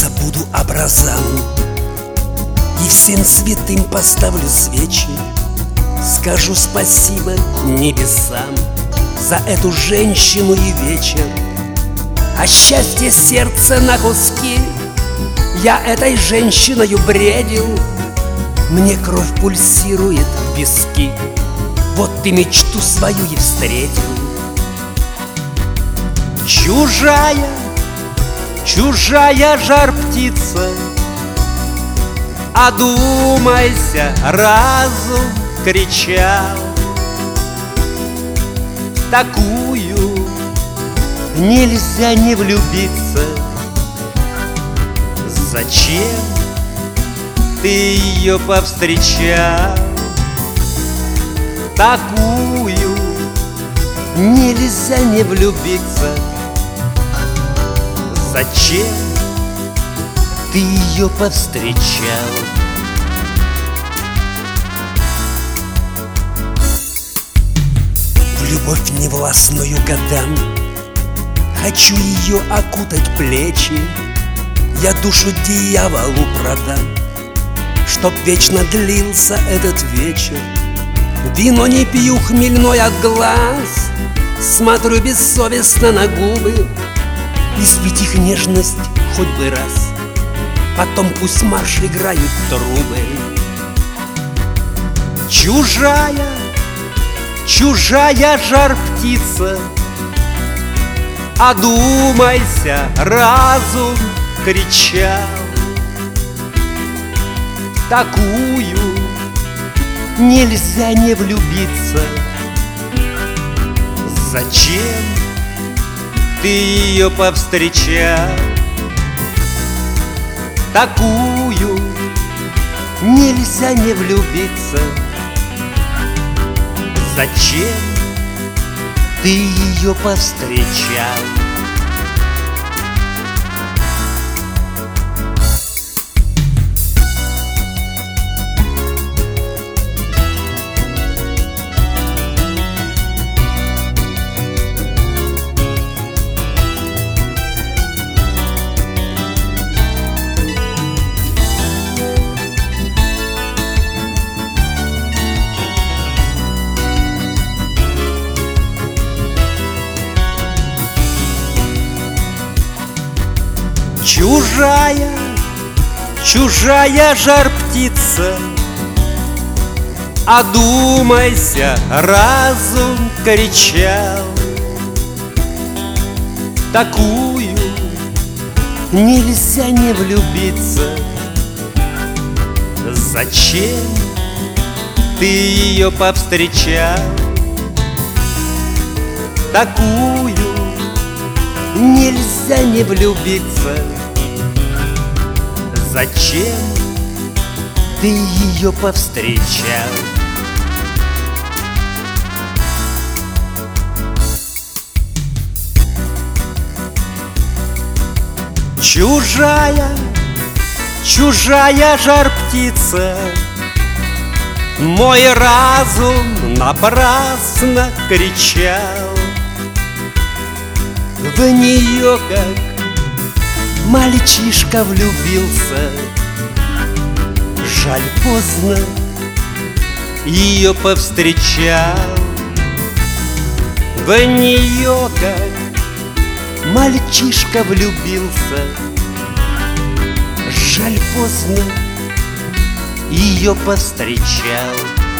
забуду образам и всем святым поставлю свечи. Скажу спасибо небесам за эту женщину и вечер. А счастье сердца на куски я этой женщиною бредил. Мне кровь пульсирует в виски, вот ты мечту свою и встретил. Чужая, чужая жар-птица, одумайся, разум кричал. В такую нельзя не влюбиться. Зачем ты ее повстречал? Такую нельзя не влюбиться. Зачем ты ее повстречал? В любовь невластную годам хочу ее окутать плечи. Я душу дьяволу продам, чтоб вечно длился этот вечер. Вино не пью хмельной от глаз, смотрю бессовестно на губы. Испить их нежность хоть бы раз, потом пусть марш играют трубы. Чужая, чужая жар-птица, одумайся, разум кричал. В такую нельзя не влюбиться. Зачем ты ее повстречал? Такую нельзя не влюбиться. Зачем ты ее повстречал? Чужая, чужая жар-птица, одумайся, разум кричал. Такую нельзя не влюбиться. Зачем ты ее повстречал? Такую нельзя не влюбиться. Зачем ты ее повстречал? Чужая, чужая жар-птица, мой разум напрасно кричал. В нее, как мальчишка, влюбился. Жаль, поздно ее повстречал. В нее, как мальчишка, влюбился. Жаль, поздно ее повстречал.